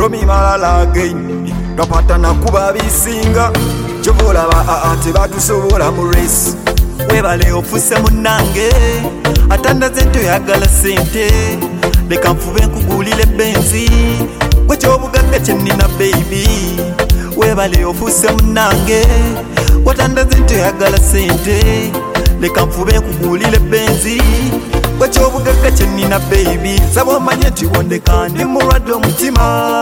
Tommy Malala again twapatana kuba bisinga kyovolaba tebatusobola mu race webale ofuse munange atandaze ntoyagala sente leka nfube nkugulire benzi wekyobugagga kyenina baby webale ofuse munange watandaze ntoyagala sente leka nfube nkugulire benzi wekyobugagga kyenina baby saba omanye nti wondeka ndi mulwadde omutima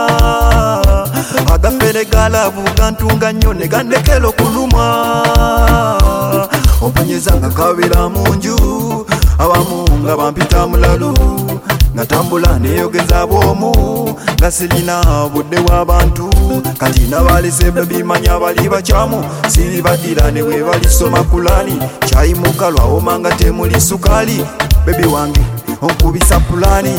agafere galavu gantunga nnyo ne gandekera okulumwa ompanyeza nga kabira munju abamu nga bampita mulalu natambula neyogeza bwomu nga sirina budde w'abantu kati nabalese bebimanya bali bakyamu siribadira ne bwe balisoma kulani kyayimuka lwawoma nga temuli sukali bebi wange onkubisa pulani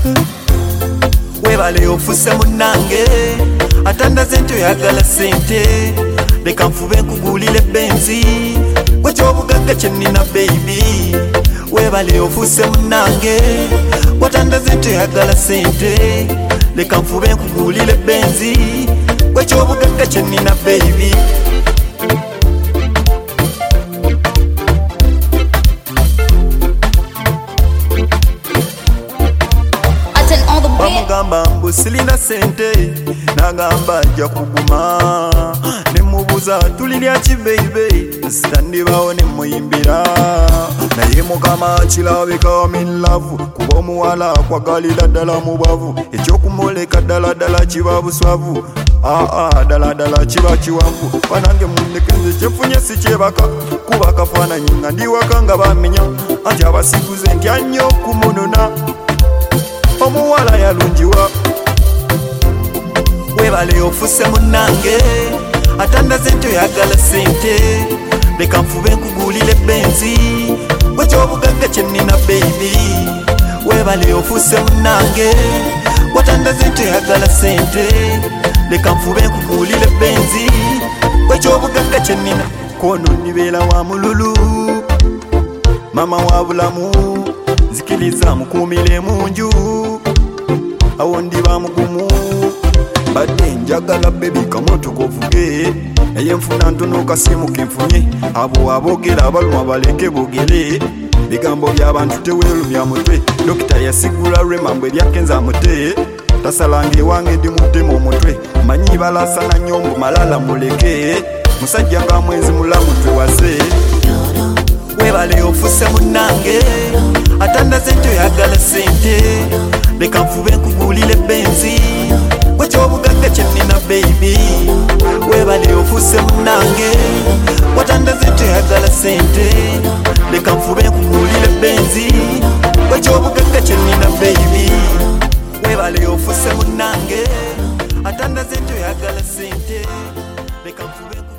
webale ofuse munange atandaze ntoyagala sente leka nfube nkugulire benzi wekyobugagga kyenina baby webale ofuse munange watandaze ntoyagala sente leka nfube nkugulire benzi wekyobugagga kyenina baby bamugamba mbu silina sente nagamba ajja kuguma nemubuuza tulirya ki beibe sitandibawo nemuyimbira naye mukama kirabika minlavu kuba omuwala akwagalira ddala mu bwavu ekyokumuleka ddala ddala kiba buswavu ddala kiba kiwavu banange mundekeze kyefunye si kyebaka kuba kafaananyi nga ndiwaka nga bamenya anti abasiguze ntya nnyo okumunona omuwala yalungiwa webale ofuse munange atandaze ntoyagala sente leka nfube nkugulire benzi wekyobugagga kyenina baby webale ofuse munange watandaze ntoyagala sente leka nfube nkugulire benzi wekyobugagga kyenina kono nibeera wa mululu mama wa bulamu nzikiriza mukumire munju awo ndiba mugumu badde njagala bebi kamotoka ovuge naye nfuna ntono kasimu kenfunye abo aboogera abaluma baleke boogere bigambo by'abantu teweerumya mutwe dokita yasigula lwemambo eryakenza mute tasalanga ewange ndi muttemu omutwe manyi balasana nnyo mbu malala muleke musajja nga mwenzi mulamu twewaze webale ofuse munange atandaze ntoyagala sente leka nfube nkugulire benzi wekyobugagga kyenina baby webale ofuse munange watandaze ntoyagala sente leka nfube nkugulire benzi wekyobugagga kyenina baby webale ofuse munange atandaze ntoyagala sente leka nfube